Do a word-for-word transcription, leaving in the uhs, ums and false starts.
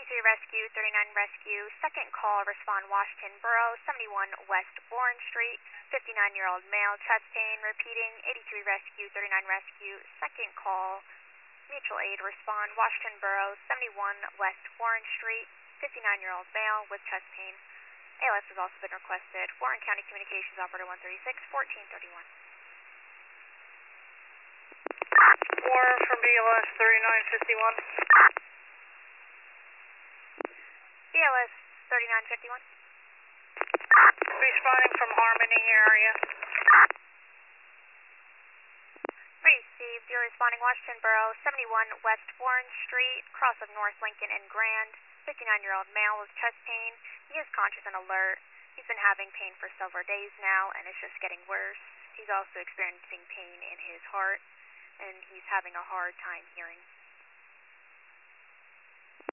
eighty-three Rescue, thirty-nine Rescue, second call, respond Washington Borough, seventy-one West Orange Street, fifty-nine-year-old male, chest pain, repeating, eighty-three Rescue, thirty-nine Rescue, second call, mutual aid, respond Washington Borough, seventy-one West Orange Street, fifty-nine-year-old male with chest pain. A L S has also been requested. Warren County Communications Operator one thirty-six, fourteen thirty-one. Warren from B L S thirty-nine fifty-one. B L S thirty-nine fifty-one. Responding from Harmony area. Received. You're responding Washington Borough, seventy-one West Orange Street, cross of North Lincoln and Grand, fifty-nine-year-old male with chest pain. He is conscious and alert. He's been having pain for several days now, and it's just getting worse. He's also experiencing pain in his heart, and he's having a hard time hearing.